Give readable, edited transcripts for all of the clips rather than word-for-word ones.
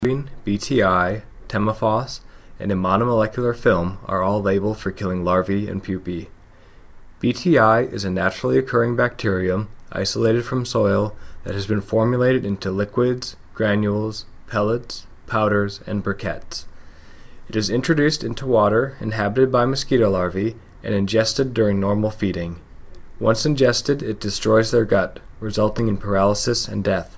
BTI, Temaphos, and a monomolecular film are all labeled for killing larvae and pupae. BTI is a naturally occurring bacterium isolated from soil that has been formulated into liquids, granules, pellets, powders, and briquettes. It is introduced into water inhabited by mosquito larvae and ingested during normal feeding. Once ingested, it destroys their gut, resulting in paralysis and death.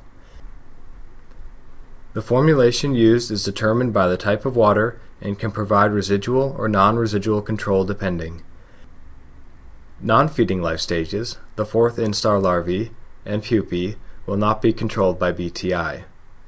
The formulation used is determined by the type of water and can provide residual or non-residual control depending. Non-feeding life stages, the fourth instar larvae, and pupae will not be controlled by BTI.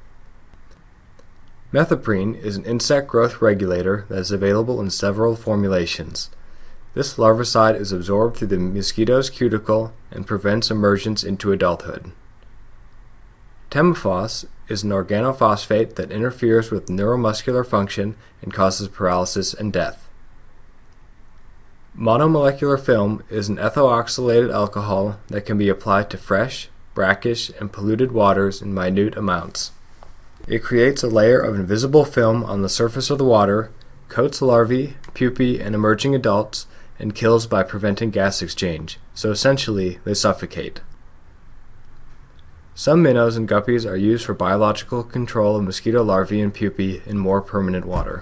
Methoprene is an insect growth regulator that is available in several formulations. This larvicide is absorbed through the mosquito's cuticle and prevents emergence into adulthood. Temaphos is an organophosphate that interferes with neuromuscular function and causes paralysis and death. Monomolecular film is an ethoxylated alcohol that can be applied to fresh, brackish, and polluted waters in minute amounts. It creates a layer of invisible film on the surface of the water, coats larvae, pupae, and emerging adults, and kills by preventing gas exchange, so essentially they suffocate. Some minnows and guppies are used for biological control of mosquito larvae and pupae in more permanent water.